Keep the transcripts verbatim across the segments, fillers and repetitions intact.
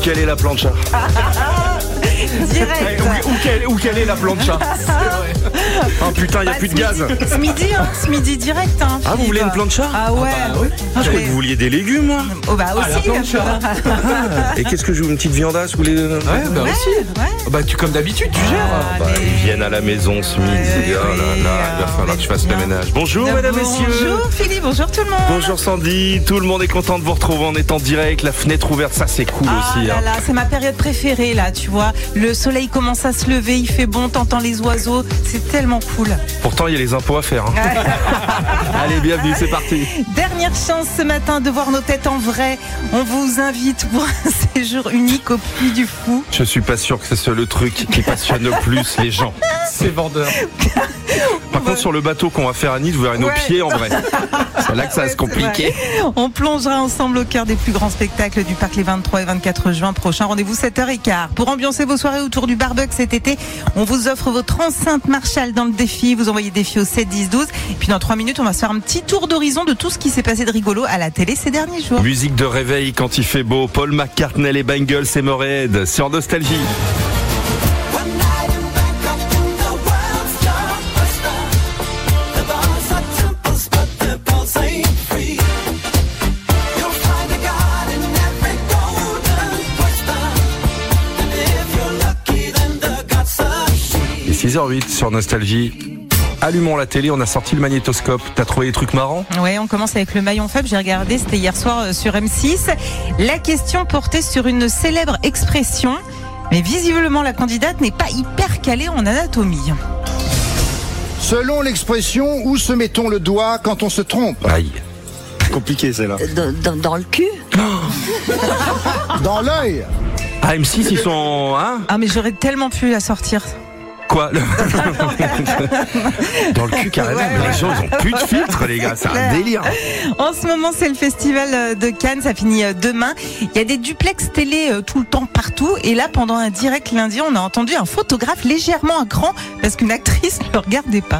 quelle est la plancha? Direct. Où, où, quelle, où quelle est la plancha? Oh putain, il n'y a Bah, plus de ce gaz. midi, Ce midi, hein, ce midi direct. Hein, Ah, vous voulez une plancha? Ah ouais. Ah bah, oui. Je croyais que vous vouliez des légumes, moi. Oh bah aussi. Ah, la plancha. Et qu'est-ce que je veux, une petite viandasse? Vous voulez... Ouais, bah Ouais, aussi. ouais. Bah, tu, comme d'habitude, tu gères. Bah, ils viennent à la maison ce midi. Allez. Oh là là, il va falloir que je fasse le ménage. Bonjour, mesdames, messieurs. Bonjour Philippe, bonjour tout le monde. Bonjour Sandy, tout le monde est content de vous retrouver en étant direct, la fenêtre ouverte, ça c'est cool Ah aussi. là Hein. là, c'est ma période préférée là, tu vois. Le soleil commence à se lever, il fait bon, t'entends les oiseaux, c'est tellement cool. Pourtant il y a les impôts à faire. Hein. Allez, bienvenue, c'est parti. Dernière chance ce matin de voir nos têtes en vrai. On vous invite pour un séjour unique au Puy du Fou. Je suis pas sûr que c'est le truc qui passionne le plus les gens. C'est vendeur. Par contre sur le bateau qu'on va faire à Nice, vous verrez nos Ouais. pieds en vrai. C'est là que ça va se compliquer. On plongera ensemble au cœur des plus grands spectacles du parc les vingt-trois et vingt-quatre juin prochains. Rendez-vous sept heures quinze. Pour ambiancer vos soirées autour du barbecue cet été, on vous offre votre enceinte Marshall dans le défi. Vous envoyez défi au sept dix douze. Et puis dans trois minutes, on va se faire un petit tour d'horizon de tout ce qui s'est passé de rigolo à la télé ces derniers jours. Musique de réveil quand il fait beau, Paul McCartney, les Bangles et Motorhead sur Nostalgie. six heures huit sur Nostalgie. Allumons la télé, on a sorti le magnétoscope. T'as trouvé des trucs marrants? Ouais, on commence avec le maillon faible. J'ai regardé, c'était hier soir euh, sur M six. La question portait sur une célèbre expression, mais visiblement la candidate n'est pas hyper calée en anatomie. Selon l'expression, où se mettons le doigt quand on se trompe? Aïe. Compliqué, celle-là. Dans, dans, dans le cul. Dans l'œil. Ah, M six, ils sont... Hein? Ah, mais j'aurais tellement pu la sortir. Quoi le... Dans le cul carrément, Ouais, mais ouais. les gens ils ont plus de filtre les gars, c'est un clair. délire. En ce moment, c'est le festival de Cannes, ça finit demain. Il y a des duplex télé euh, tout le temps partout. Et là, pendant un direct lundi, on a entendu un photographe légèrement à cran parce qu'une actrice ne le regardait pas.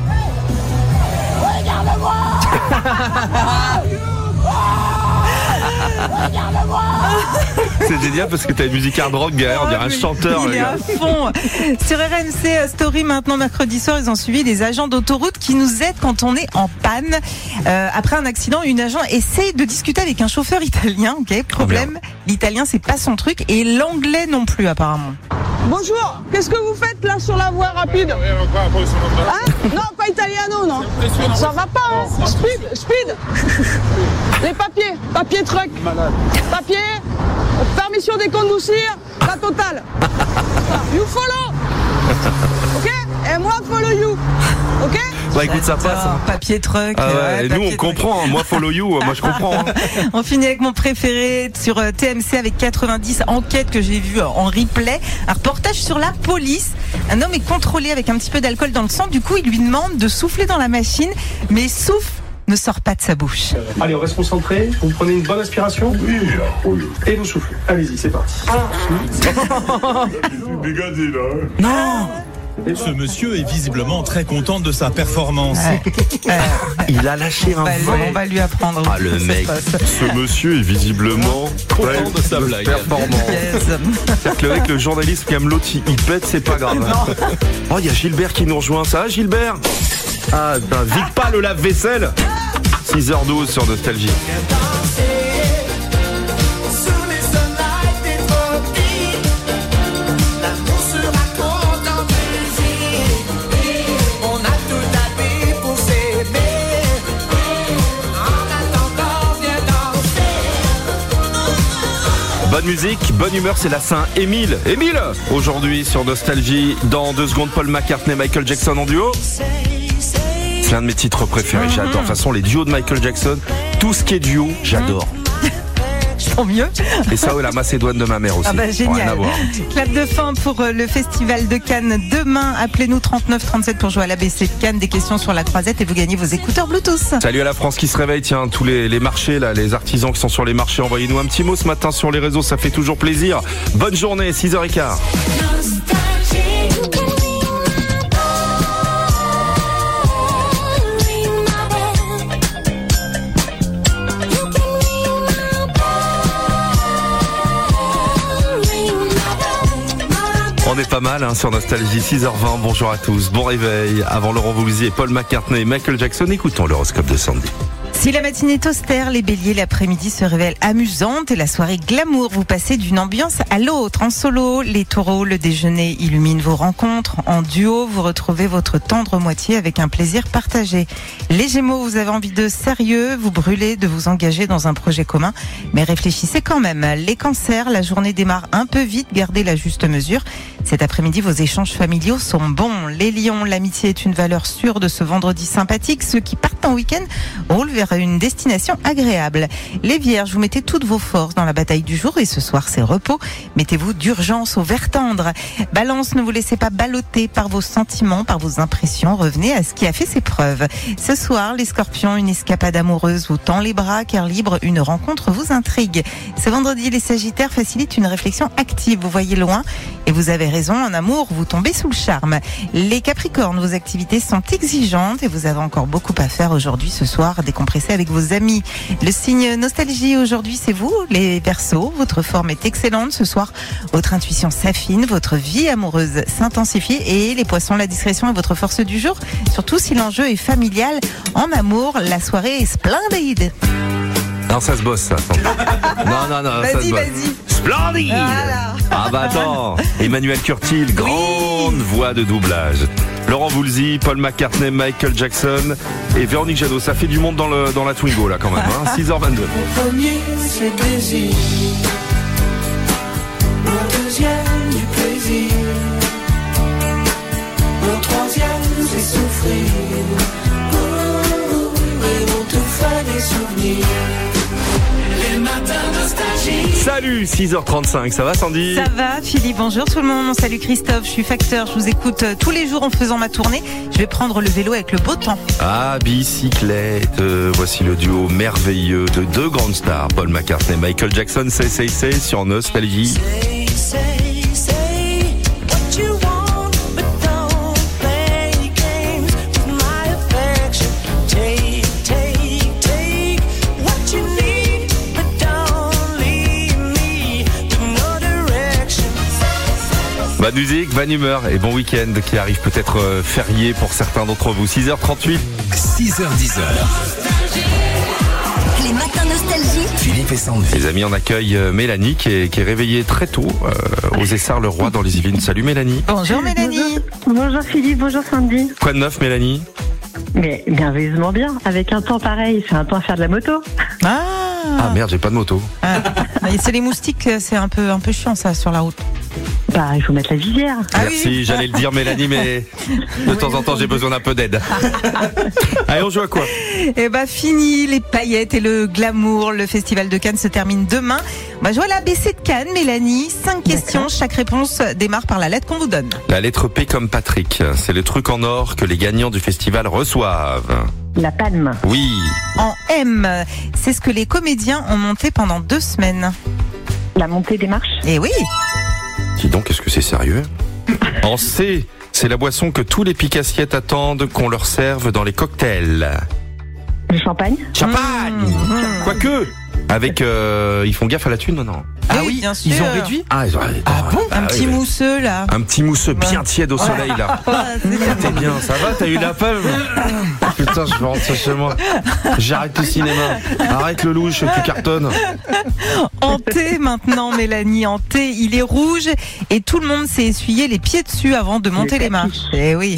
C'est génial parce que t'as une musique hard rock derrière, on dirait un chanteur Il le est gars. à fond. Sur R M C Story, maintenant mercredi soir, ils ont suivi des agents d'autoroute qui nous aident quand on est en panne. Euh, après un accident, une agent essaie de discuter avec un chauffeur italien. Ok, problème, l'italien c'est pas son truc et l'anglais non plus apparemment. Bonjour, qu'est-ce que vous faites là sur la voie rapide? Hein? Non, pas italiano, non. Ça va pas, hein? Speed, speed. Les papiers, papier truck. Papier, permission de conduire, la totale. You follow. Ok? Et moi follow you. Ok? Bah écoute, ça passe. hein. Papier truck. Ah ouais, ouais, et nous on papier truck. comprend, hein. Moi follow you, moi je comprends. hein. On finit avec mon préféré sur euh, T M C avec quatre-vingt-dix enquêtes que j'ai vues en replay. Un reportage sur la police. Un homme est contrôlé avec un petit peu d'alcool dans le sang. Du coup, il lui demande de souffler dans la machine, mais souffle ne sort pas de sa bouche. Allez, on reste concentré. Vous prenez une bonne inspiration. Oui. Et vous soufflez. Allez-y, c'est parti. Non. Ce monsieur est visiblement très content de sa performance. Euh, Il a lâché un on, va, vent. on va lui apprendre. Ah le Ça se mec, passe. ce monsieur est visiblement Content de sa blague. performant. Yes. C'est-à-dire que le mec, le journaliste qui aime l'autre, il il pète, c'est pas grave. Oh, il y a Gilbert qui nous rejoint. Ça va, Gilbert? Ah, putain, vite pas le lave-vaisselle. six heures douze sur Nostalgie. Bonne musique, bonne humeur, c'est la Saint-Émile. Émile, aujourd'hui sur Nostalgie, dans deux secondes, Paul McCartney, Michael Jackson en duo. C'est l'un de mes titres préférés, j'adore. De toute façon, les duos de Michael Jackson, tout ce qui est duo, j'adore. Tant mieux. Et ça, ouais, la Macédoine de ma mère aussi. Ah bah Rien à génial. voir. Clap de fin pour euh, le festival de Cannes demain. Appelez-nous trente-neuf trente-sept pour jouer à l'A B C de Cannes. Des questions sur la croisette et vous gagnez vos écouteurs Bluetooth. Salut à la France qui se réveille, tiens, tous les, les marchés, là, les artisans qui sont sur les marchés, envoyez-nous un petit mot ce matin sur les réseaux, ça fait toujours plaisir. Bonne journée, six heures quinze. On est pas mal hein, sur Nostalgie, six heures vingt, bonjour à tous, bon réveil. Avant Laurent Voulzy et Paul McCartney et Michael Jackson, écoutons l'horoscope de Sandy. Si la matinée est austère, les béliers, l'après-midi se révèle amusante et la soirée glamour. Vous passez d'une ambiance à l'autre. En solo, les taureaux, le déjeuner illumine vos rencontres. En duo, vous retrouvez votre tendre moitié avec un plaisir partagé. Les gémeaux, vous avez envie de sérieux, vous brûlez de vous engager dans un projet commun, mais réfléchissez quand même. Les cancers, la journée démarre un peu vite, gardez la juste mesure. Cet après-midi, vos échanges familiaux sont bons. Les lions, l'amitié est une valeur sûre de ce vendredi sympathique. Ceux qui partent en week-end roulent vers une destination agréable. Les vierges, vous mettez toutes vos forces dans la bataille du jour et ce soir c'est repos. Mettez-vous d'urgence au vert tendre. Balance, ne vous laissez pas balloter par vos sentiments, par vos impressions. Revenez à ce qui a fait ses preuves. Ce soir, les scorpions, une escapade amoureuse vous tend les bras car libre, une rencontre vous intrigue. Ce vendredi, les sagittaires facilitent une réflexion active. Vous voyez loin et vous avez raison, en amour, vous tombez sous le charme. Les capricornes, vos activités sont exigeantes et vous avez encore beaucoup à faire aujourd'hui, ce soir, décompresser avec vos amis. Le signe nostalgie aujourd'hui, c'est vous, les Verseaux. Votre forme est excellente ce soir. Votre intuition s'affine, votre vie amoureuse s'intensifie et les poissons, la discrétion est votre force du jour. Surtout si l'enjeu est familial. En amour, la soirée est splendide. Non, ça se bosse ça. Non, non, non, ça se Vas-y, bosse. vas-y. Splendide. Voilà. Ah bah attends, Emmanuel Curtil, grande voix de doublage. Laurent Voulzy, Paul McCartney, Michael Jackson et Véronique Jadot. Ça fait du monde dans, le, dans la Twingo là quand même, hein. six heures vingt-deux. Mon premier, c'est plaisir. Mon deuxième, du plaisir. Mon troisième, c'est souffrir. Oh, et mon tout fait des souvenirs. Les matins nostalgiques. Salut, six heures trente-cinq, ça va Sandy? Ça va Philippe, bonjour tout le monde, salut Christophe, je suis facteur, je vous écoute tous les jours en faisant ma tournée. Je vais prendre le vélo avec le beau temps. Ah, bicyclette, euh, voici le duo merveilleux de deux grandes stars, Paul McCartney, Michael Jackson, Say Say Say sur Nostalgie. Say, say, say what you want, but don't play games with my affection. Take, take, take what you need, but don't leave me with no direction. Bonne musique, bonne humeur et bon week-end qui arrive peut-être euh, férié pour certains d'entre vous. six heures trente-huit. six heures dix. Les matins nostalgie. Philippe et Sandy. Les amis, on accueille euh, Mélanie qui est, qui est réveillée très tôt euh, aux Essarts-le-Roi dans les Yvelines. Salut Mélanie. Bonjour Mélanie. Bonjour Philippe, bonjour Sandy. Quoi de neuf Mélanie? Mais merveilleusement bien, avec un temps pareil, c'est un temps à faire de la moto. Ah, Ah merde, j'ai pas de moto. ah. Et c'est les moustiques, c'est un peu, un peu chiant ça sur la route. Bah, il faut mettre la visière. Ah Merci, oui. j'allais le dire Mélanie, mais de temps en temps j'ai besoin d'un peu d'aide. Allez, on joue à quoi? Eh ben fini les paillettes et le glamour. Le festival de Cannes se termine demain. On va jouer à l'A B C de Cannes, Mélanie. Cinq questions, chaque réponse démarre par la lettre qu'on vous donne. La lettre P comme Patrick, c'est le truc en or que les gagnants du festival reçoivent. La palme. Oui. En M, c'est ce que les comédiens ont monté pendant deux semaines. La montée des marches. Eh oui. Dis donc, est-ce que c'est sérieux? En C, c'est la boisson que tous les pique-assiettes attendent qu'on leur serve dans les cocktails. Le champagne. Champagne. Mmh. Quoique, avec, euh, ils font gaffe à la thune maintenant. Ah oui, bien sûr. Ils ont réduit. Ah, ils ont réduit. Ah bon Un petit mousseux là. Un petit mousseux bien tiède au soleil là. Ouais, c'est bien. T'es bien, ça va? T'as eu la palme? Putain, je vais rentrer chez moi. J'arrête le cinéma. Arrête le louche, tu cartonnes. En T maintenant, Mélanie, en T, il est rouge et tout le monde s'est essuyé les pieds dessus avant de monter les marches. Eh oui.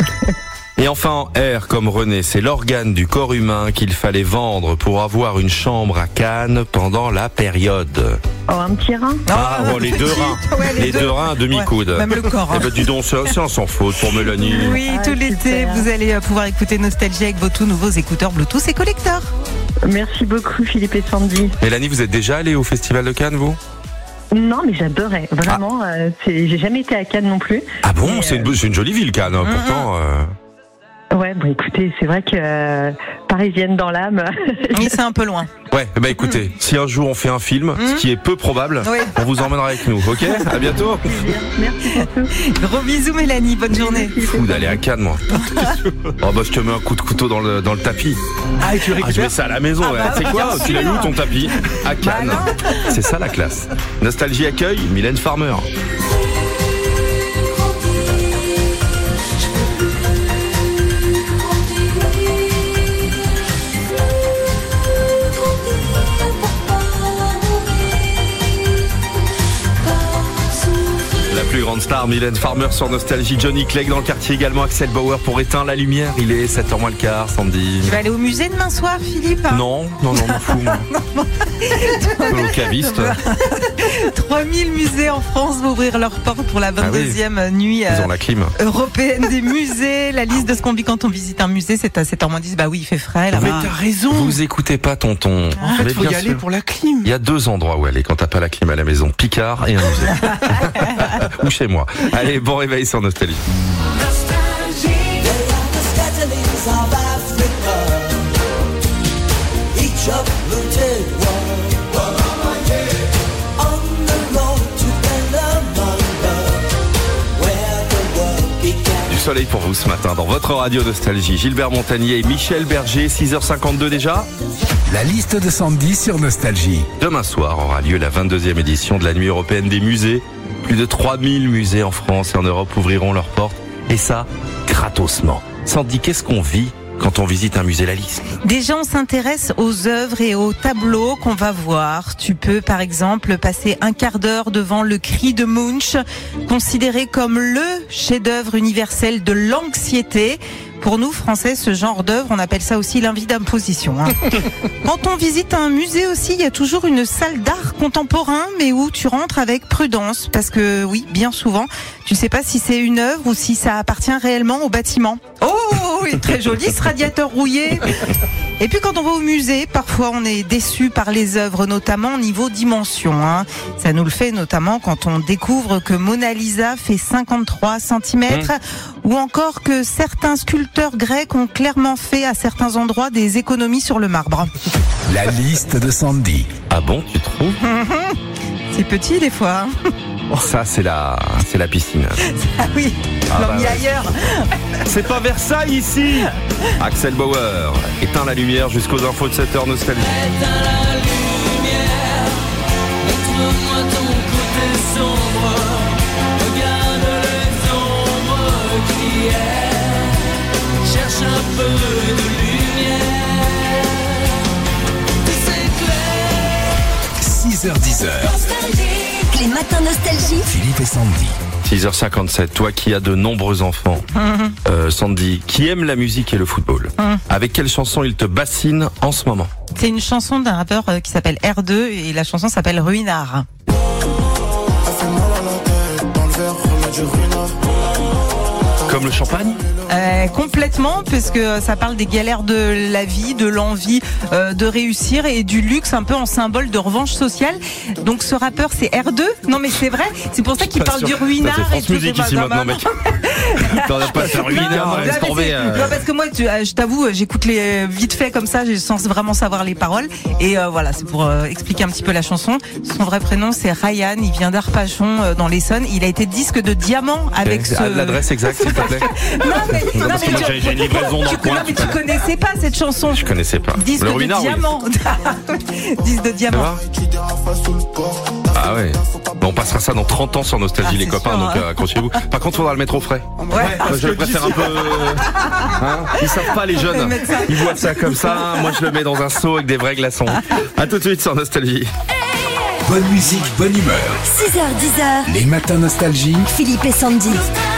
Et enfin en R comme René, c'est l'organe du corps humain qu'il fallait vendre pour avoir une chambre à Cannes pendant la période. Oh, un petit rein. Ah, Oh, bon, les petit. deux reins. Ouais, les deux reins à demi-coude. Ouais, même le corps. Eh hein. ben dis donc, c'est c'est un sans faute pour Mélanie. Oui, Ah, tout l'été, super. vous allez pouvoir écouter Nostalgie avec vos tout nouveaux écouteurs Bluetooth et collecteurs. Merci beaucoup Philippe et Sandy. Mélanie, vous êtes déjà allée au Festival de Cannes, vous? Non, mais j'adorais. Vraiment, euh, c'est- j'ai jamais été à Cannes non plus. Ah bon, Mais, c'est une, c'est une jolie ville, Cannes, hein, pourtant. euh, Ouais, bon écoutez, c'est vrai que euh, parisienne dans l'âme. Oui, c'est un peu loin. Ouais, eh ben écoutez, si un jour on fait un film, ce qui est peu probable, Oui. on vous emmènera avec nous, ok? À bientôt. Merci beaucoup. Gros bisous Mélanie, bonne journée. Fou d'aller à Cannes, moi. Oh bah je te mets un coup de couteau dans le, dans le tapis. Ah, et tu Ah, je mets récupères ça à la maison, ouais. bah, C'est quoi? bien Tu l'as eu sûr. où ton tapis? À Cannes. C'est ça la classe. Nostalgie accueil, Mylène Farmer. Bernard, Mylène Farmer sur Nostalgie, Johnny Clegg dans le quartier également, Axel Bauer pour éteindre la lumière. Il est sept heures moins le quart, Sandy. Tu vas aller au musée demain soir, Philippe? Non, non, non, m'en fous, moi. Au caviste. trois mille musées en France vont ouvrir leurs portes pour la vingt-deuxième ah oui. nuit Ils ont la clim. européenne des musées. La liste de ce qu'on vit quand on visite un musée, c'est à sept heures moins dix. Bah oui, il fait frais. Là. Mais t'as raison. Vous écoutez pas, tonton. En fait, Mais faut bien y aller sûr. pour la clim. Il y a deux endroits où aller quand t'as pas la clim à la maison. Picard et un musée. Ou chez moi. Allez, bon réveil sur Nostalgie. Du soleil pour vous ce matin dans votre radio Nostalgie. Gilbert Montagnier et Michel Berger, six heures cinquante-deux déjà. La liste de Sandy sur Nostalgie. Demain soir aura lieu la vingt-deuxième édition de la Nuit européenne des musées. Plus de trois mille musées en France et en Europe ouvriront leurs portes. Et ça, gratos-ment. Sandy, qu'est-ce qu'on vit quand on visite un musée? La liste. Déjà, on s'intéresse aux œuvres et aux tableaux qu'on va voir. Tu peux, par exemple, passer un quart d'heure devant le Cri de Munch, considéré comme le chef-d'œuvre universel de l'anxiété. Pour nous, Français, ce genre d'œuvre, on appelle ça aussi l'envie d'imposition. Hein. Quand on visite un musée aussi, il y a toujours une salle d'art contemporain, mais où tu rentres avec prudence. Parce que oui, bien souvent, tu sais pas si c'est une œuvre ou si ça appartient réellement au bâtiment. Oh, il est très joli ce radiateur rouillé. Et puis quand on va au musée, parfois on est déçu par les œuvres, notamment niveau dimension. Hein. Ça nous le fait notamment quand on découvre que Mona Lisa fait cinquante-trois centimètres mmh. ou encore que certains sculpteurs grecs ont clairement fait à certains endroits des économies sur le marbre. La liste de Sandy. Ah bon, tu trouves? C'est petit des fois. Hein. Ça, c'est la, c'est la piscine. Ah oui, ah l'ont bah mis ouais. ailleurs. C'est pas Versailles ici. Axel Bauer, éteins la lumière jusqu'aux infos de sept heures Nostalgie. Éteins la lumière, montre-moi ton côté sombre, regarde les ombres qui est, cherche un peu de lumière, c'est clair. six heures dix heures. Les matins Nostalgie. Philippe et Sandy. six heures cinquante-sept, toi qui as de nombreux enfants, mmh. euh, Sandy, qui aime la musique et le football, mmh. avec quelle chanson il te bassine en ce moment? C'est une chanson d'un rappeur qui s'appelle R deux et la chanson s'appelle Ruinard. Comme le champagne? Euh, complètement, puisque ça parle des galères de la vie, de l'envie euh, de réussir et du luxe, un peu en symbole de revanche sociale. Donc ce rappeur, c'est R deux. Non mais c'est vrai, c'est pour ça qu'il parle du ruinard. C'est France et Musique ici maintenant, mec. T'en as pas fait ruinard, laisse tomber. Non, parce que moi, tu, je t'avoue, j'écoute les vite fait comme ça, sans vraiment savoir les paroles. Et euh, voilà, c'est pour euh, expliquer un petit peu la chanson. Son vrai prénom, c'est Ryan. Il vient d'Arpachon, euh, dans l'Essonne. Il a été disque de diamant avec okay. ce. L'adresse exacte, s'il te plaît. Non mais, non, parce mais que moi tu, j'ai une livraison dans le coin. Non mais tu connaissais pas cette chanson. Je connaissais pas. Disque le de ruinard, diamant. Oui. Disque de diamant. Ah ouais. Bon, on passera ça dans trente ans sur Nostalgie, ah, les copains, sûr, donc hein. euh, accrochez-vous. Par contre, faudra le mettre au frais. Ouais. Moi, je le préfère un peu. Hein, ils savent pas les jeunes. Ils boivent ça comme ça. Moi, je le mets dans un seau avec des vrais glaçons. À tout de suite sur Nostalgie. Bonne musique, bonne humeur. six heures dix heures. Les matins Nostalgie. Philippe et Sandy.